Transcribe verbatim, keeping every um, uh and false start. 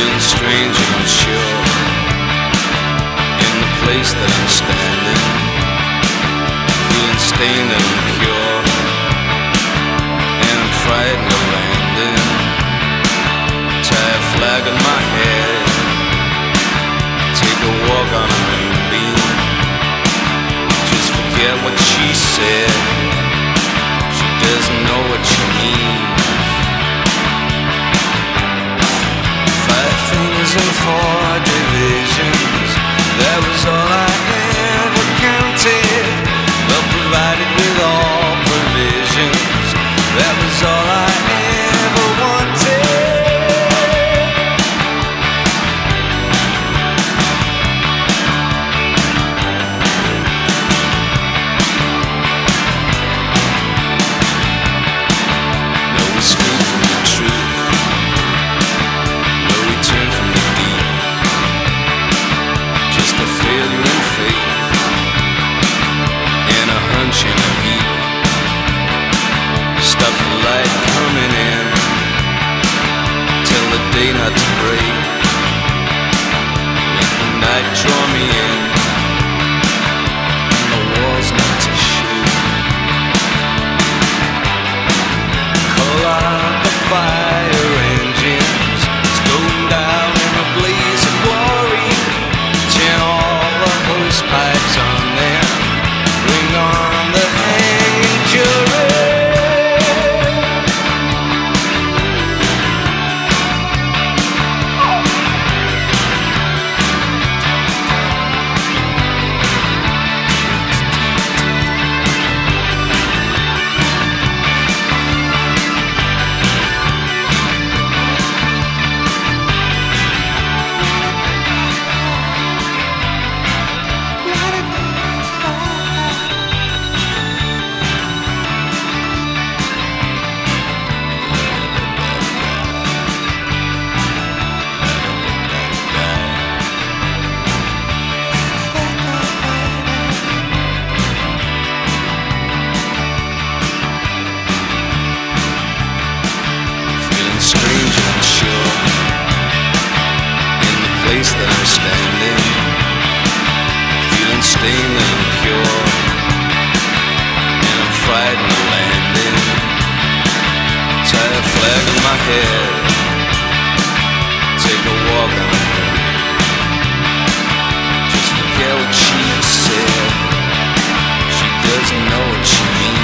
feeling strange and unsure in the place that I'm standing, feeling stained and impure, and I'm frightened of landing. Tie a flag on my head, take a walk on a moonbeam, just forget what she said, she doesn't know what she means. Five fingers and four divisions, that was all I ever counted, but provided with all provisions, that was all I ever wanted. No escape from the truth, no return from the deep, just a failure in faith and a hunch in a heat. Stop the light coming in, tell the day not to break, make the night draw me in, and the walls not to shoot. Call out the fire engines, it's going down in a blaze of glory. Turn all the hose pipes on them, bring on the hanging jury. Strange and unsure in the place that I'm standing, feeling stained and impure, and I'm frightened of landing. Tie a flag on my head, take a walk on a moon, just forget what she said, she doesn't know what she means.